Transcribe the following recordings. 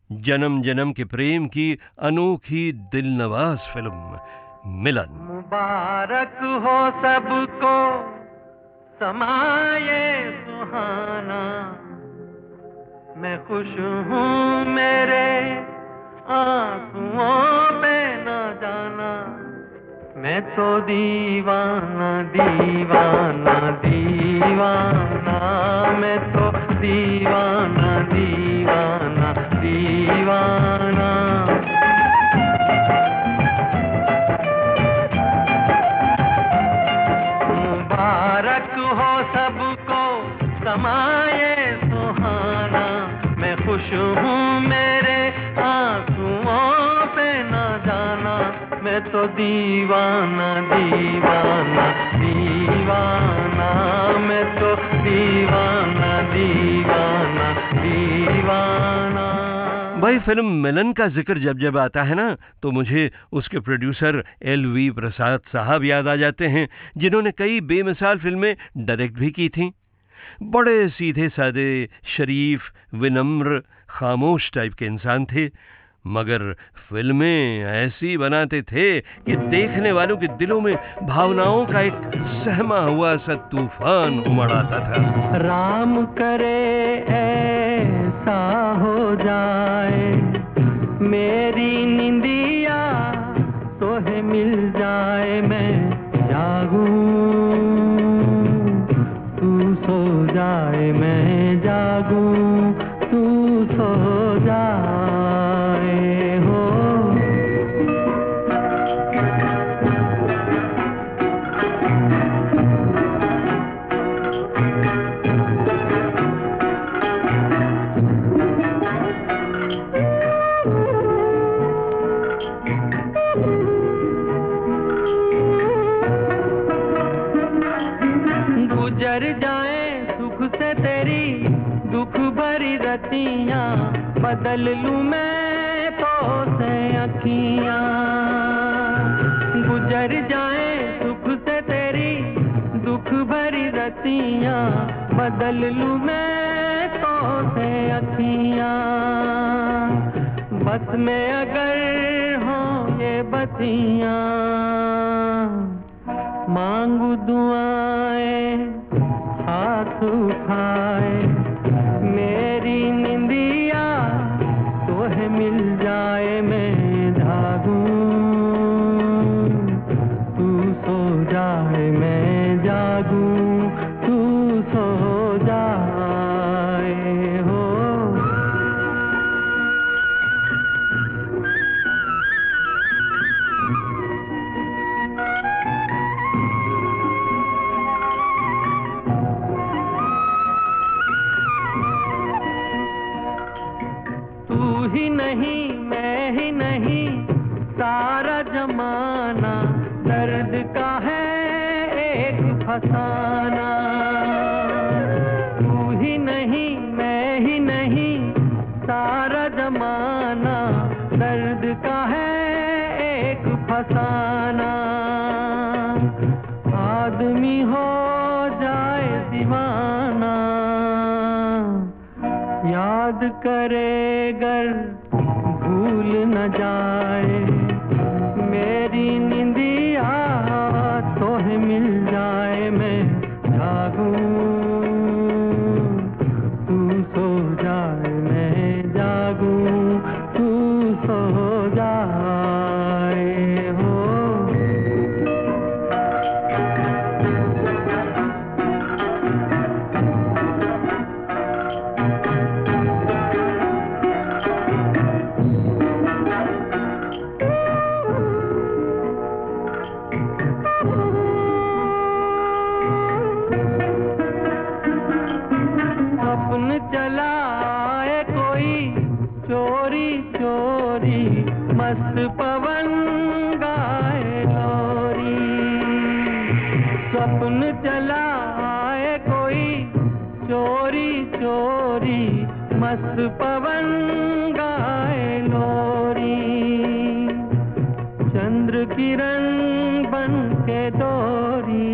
जन्म जन्म के प्रेम की अनोखी दिलनवाज फिल्म मिलन। मुबारक हो सबको समाये सुहाना, मैं खुश हूँ मेरे आंसुओं पे न जाना, मैं तो दीवाना दीवाना दीवाना, मैं तो दीवाना दीवाना दीवाना। मुबारक हो सबको समाये सुहाना, मैं खुश हूँ मेरे आंसुओं पे न जाना, मैं तो दीवाना दीवाना दीवाना, मैं तो दीवाना दीवाना दीवाना। भाई फिल्म मिलन का जिक्र जब जब आता है ना तो मुझे उसके प्रोड्यूसर एल.वी. प्रसाद साहब याद आ जाते हैं, जिन्होंने कई बेमिसाल फिल्में डायरेक्ट भी की थीं। बड़े सीधे साधे, शरीफ, विनम्र, खामोश टाइप के इंसान थे, मगर फिल्में ऐसी बनाते थे कि देखने वालों के दिलों में भावनाओं का एक सहमा हुआ सा तूफान उमड़ आता था। राम करे ऐसा हो जाए, मेरी निंदिया तोहे मिल जाए, मैं जागूं तू सो जाए, मैं जागूं तू सो जाए हो। गुजर जाए सुख से तेरी दुख भरी रतियां, बदल लूं मैं तो से अखियां। गुजर जाए सुख से तेरी दुख भरी रतियां, बदल लूं मैं तो से अखियां। बस में अगर हो ये बतियां, मांगू दुआएं हाथ उठाए, मेरी निंदिया तोहे मिल जाए, मैं जागूं तू सो जाए, मैं जागूं तू सो जाए हो। तू ही नहीं मैं ही नहीं सारा जमाना, दर्द का है एक फसाना। तू ही नहीं मैं ही नहीं सारा जमाना, दर्द का है एक फसाना। आदमी हो जाए दीवाना, याद करे गर भूल न जाए, मेरी निंदिया तोहे मिल जाए, मैं जागूं तू सो जाए, मैं जागूं तू सो जाए हो। स्वप्न चलाए कोई चोरी चोरी, मस्त पवन गाए लोरी। स्वप्न चलाए कोई चोरी चोरी, मस्त पवन गाए लोरी। चंद्र किरण बन के डोरी,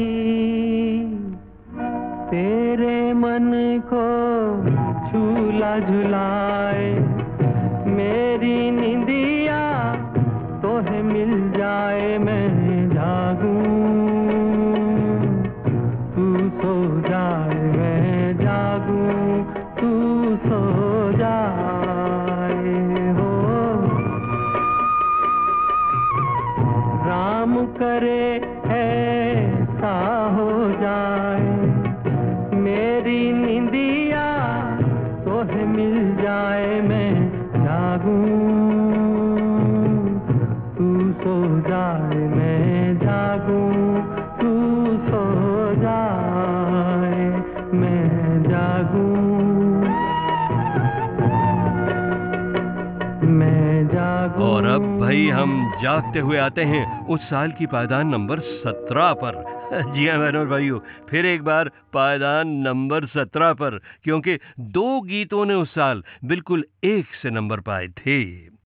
तेरे मन को झूला झुलाए, मेरी निंदिया तोहे मिल जाए मैं जागूं, तू सो जाए मैं जागूं, तू सो जाए हो। राम करे ऐसा हो जाए मेरी निंदिया तोहे मिल जाए मैं जागूं, तू सो जाए मैं जागूं, तू सो जाए मैं जागूं, मैं जागूं। और अब भाई हम जागते हुए आते हैं उस साल की पायदान नंबर 17 पर। जी हाँ बहनों और भाइयों, फिर एक बार पायदान नंबर 17 पर, क्योंकि 2 गीतों ने उस साल बिल्कुल 1 से नंबर पाए थे।